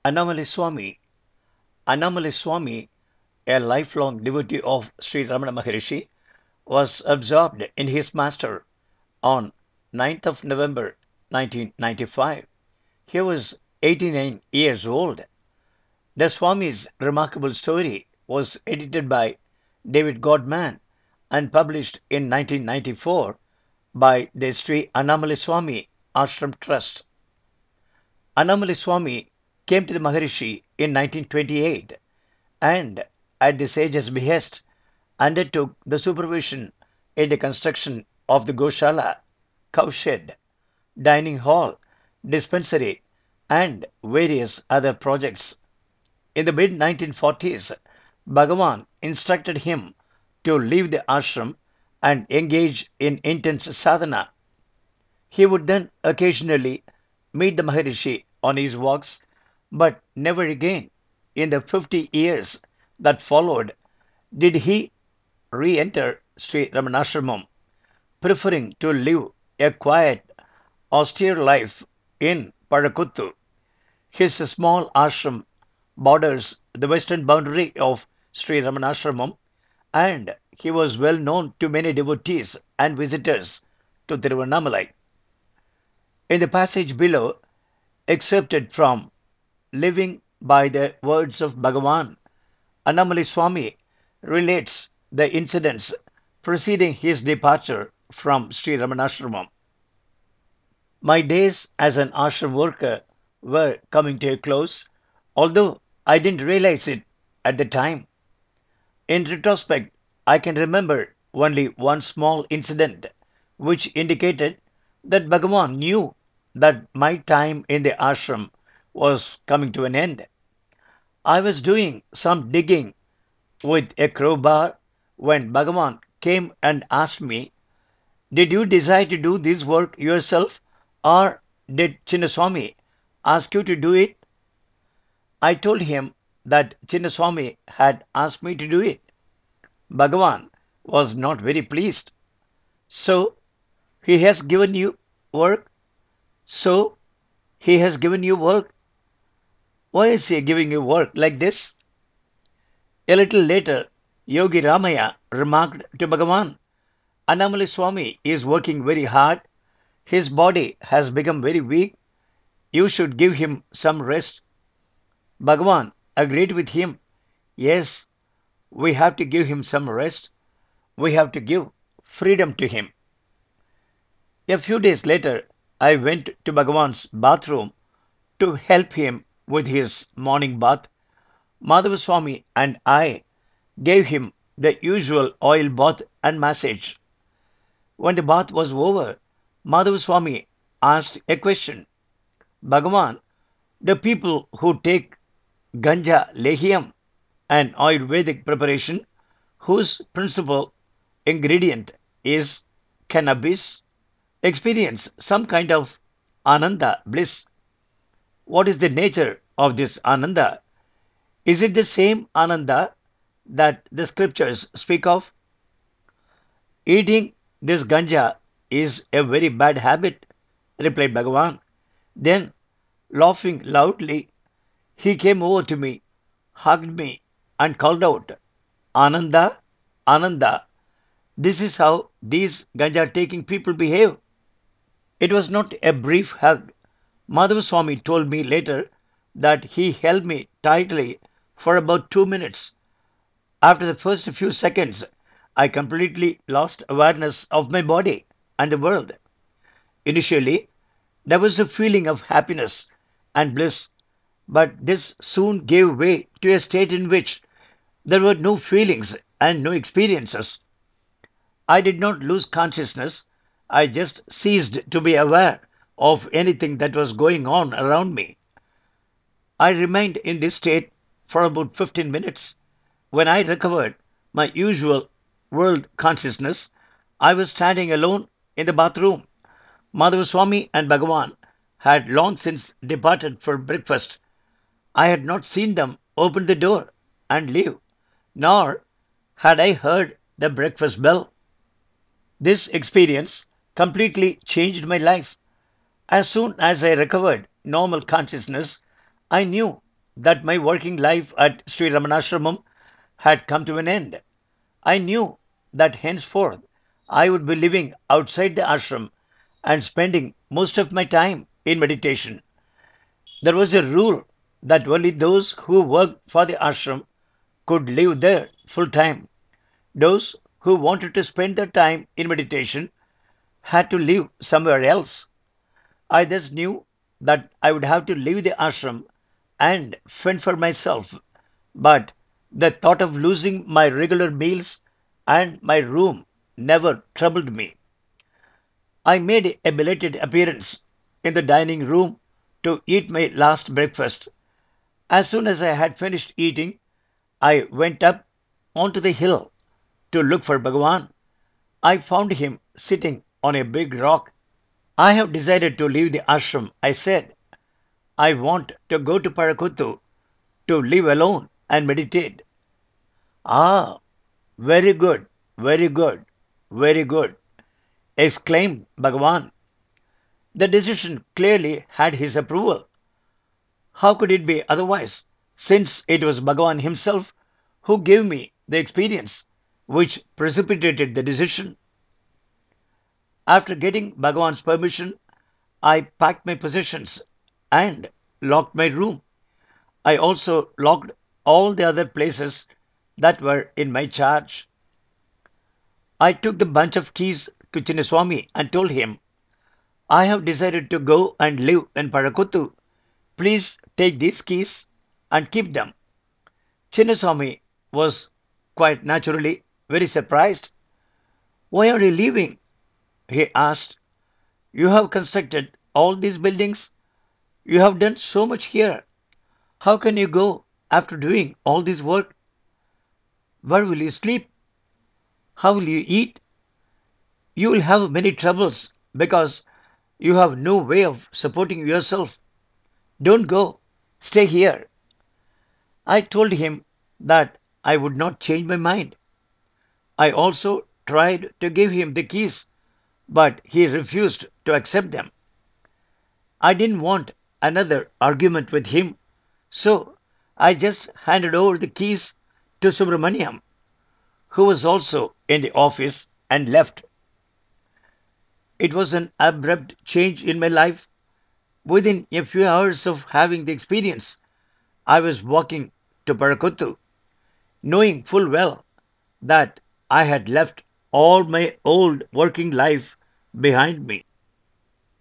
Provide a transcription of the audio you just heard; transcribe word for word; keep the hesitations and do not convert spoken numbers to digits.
Annamalai Swami. Annamalai Swami, a lifelong devotee of Sri Ramana Maharishi, was absorbed in his master on ninth of November nineteen ninety-five. He was eighty-nine years old. The Swami's remarkable story was edited by David Godman and published in nineteen ninety-four by the Sri Annamalai Swami Ashram Trust. Annamalai Swami came to the Maharishi in nineteen twenty-eight and, at the sage's behest, undertook the supervision in the construction of the Goshala, cowshed, dining hall, dispensary, and various other projects. In the mid nineteen forties, Bhagavan instructed him to leave the ashram and engage in intense sadhana. He would then occasionally meet the Maharishi on his walks, but never again in the fifty years that followed did he re enter Sri Ramanashramam, preferring to live a quiet, austere life in Parakuttu. His small ashram borders the western boundary of Sri Ramanashramam, and he was well known to many devotees and visitors to Tiruvannamalai. In the passage below, excerpted from Living by the Words of Bhagavan, Annamalai Swami relates the incidents preceding his departure from Sri Ramanashramam. My days as an ashram worker were coming to a close, although I didn't realize it at the time. In retrospect, I can remember only one small incident which indicated that Bhagavan knew that my time in the ashram was coming to an end. I was doing some digging with a crowbar when Bhagavan came and asked me, "Did you decide to do this work yourself, or did Chinnaswamy ask you to do it?" I told him that Chinnaswamy had asked me to do it. Bhagavan was not very pleased. "So he has given you work? So he has given you work? Why is he giving you work like this?" A little later, Yogi Ramaya remarked to Bhagavan, "Annamalai Swami is working very hard. His body has become very weak. You should give him some rest." Bhagavan agreed with him. Yes, we have to give him some rest. We have to give freedom to him. A few days later, I went to Bhagavan's bathroom to help him with his morning bath. Madhava Swami and I gave him the usual oil bath and massage. When the bath was over, Madhava Swami asked a question. "Bhagavan, the people who take Ganja Lehiam, an Ayurvedic preparation whose principal ingredient is cannabis, experience some kind of ananda bliss. What is the nature of this ananda? Is it the same ananda that the scriptures speak of?" "Eating this ganja is a very bad habit," replied Bhagavan. Then, laughing loudly, he came over to me, hugged me, and called out, "Ananda, Ananda, this is how these ganja taking people behave." It was not a brief hug. Madhava Swami told me later that he held me tightly for about two minutes. After the first few seconds, I completely lost awareness of my body and the world. Initially, there was a feeling of happiness and bliss, but this soon gave way to a state in which there were no feelings and no experiences. I did not lose consciousness, I just ceased to be aware of anything that was going on around me. I remained in this state for about fifteen minutes. When I recovered my usual world consciousness, I was standing alone in the bathroom. Madhavaswamy and Bhagavan had long since departed for breakfast. I had not seen them open the door and leave, nor had I heard the breakfast bell. This experience completely changed my life. As soon as I recovered normal consciousness, I knew that my working life at Sri Ramanashramam had come to an end. I knew that henceforth I would be living outside the ashram and spending most of my time in meditation. There was a rule that only those who worked for the ashram could live there full time. Those who wanted to spend their time in meditation had to live somewhere else. I thus knew that I would have to leave the ashram and fend for myself, but the thought of losing my regular meals and my room never troubled me. I made a belated appearance in the dining room to eat my last breakfast. As soon as I had finished eating, I went up onto the hill to look for Bhagavan. I found him sitting on a big rock. I have decided to leave the ashram, I said. I want to go to Parakuttu to live alone and meditate. Ah, very good, very good, very good, exclaimed Bhagavan. The decision clearly had his approval. How could it be otherwise, since it was Bhagavan himself who gave me the experience which precipitated the decision? After getting Bhagavan's permission, I packed my possessions and locked my room. I also locked all the other places that were in my charge. I took the bunch of keys to Chinnaswamy and told him, I have decided to go and live in Parakuttu. Please take these keys and keep them. Chinnaswamy was quite naturally very surprised. Why are you leaving? He asked. You have constructed all these buildings. You have done so much here. How can you go after doing all this work? Where will you sleep? How will you eat? You will have many troubles because you have no way of supporting yourself. Don't go. Stay here. I told him that I would not change my mind. I also tried to give him the keys, but he refused to accept them. I didn't want another argument with him, so I just handed over the keys to Subramaniam, who was also in the office, and left. It was an abrupt change in my life. Within a few hours of having the experience, I was walking to Parakuttu, knowing full well that I had left all my old working life behind me.